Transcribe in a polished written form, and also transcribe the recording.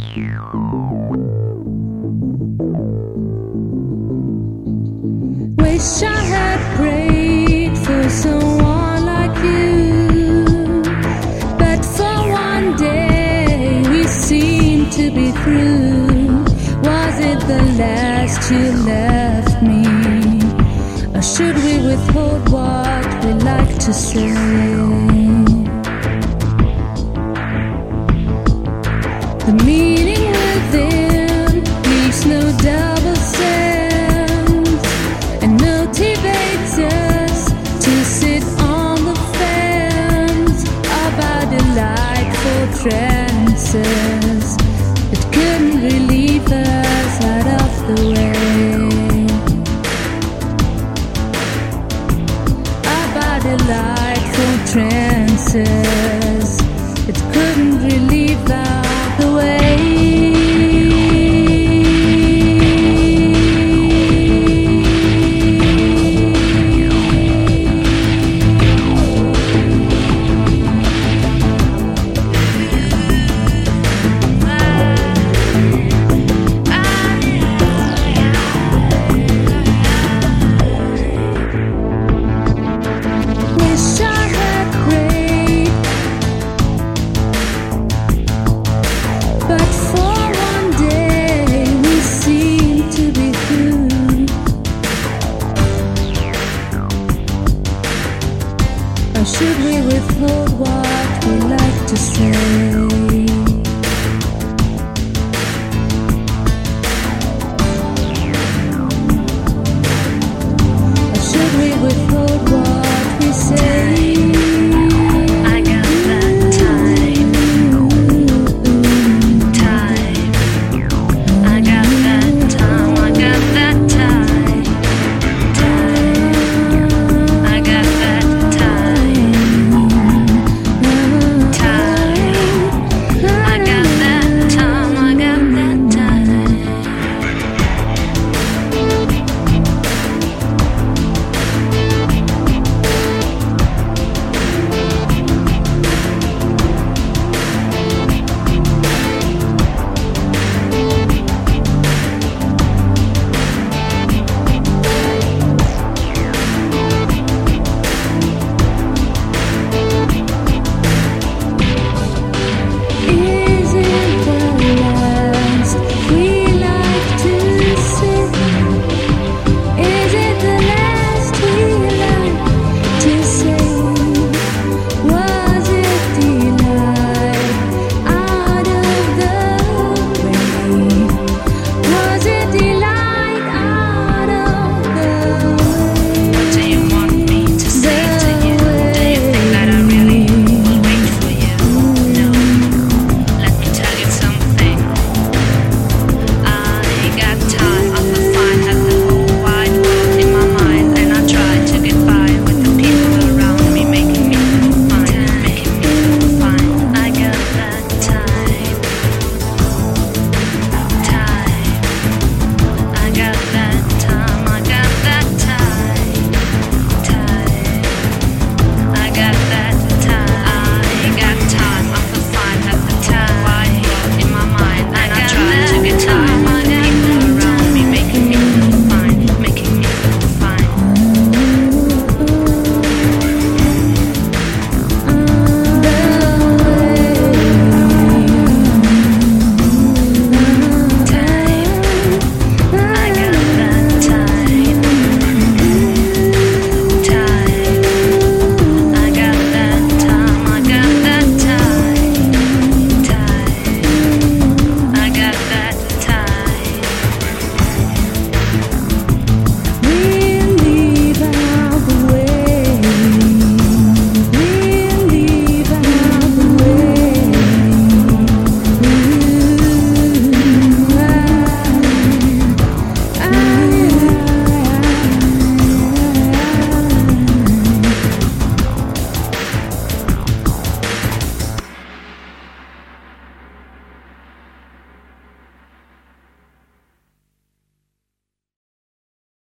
Wish I had prayed for someone like you, but for one day we seem to be through. Was it the last you left me, or should we withhold what we like to say? The meaning within leaves no double sense and motivates us to sit on the fence about delightful trances that couldn't relieve us out of the way. About delightful trances that couldn't relieve out the way. Wish I had prayed, but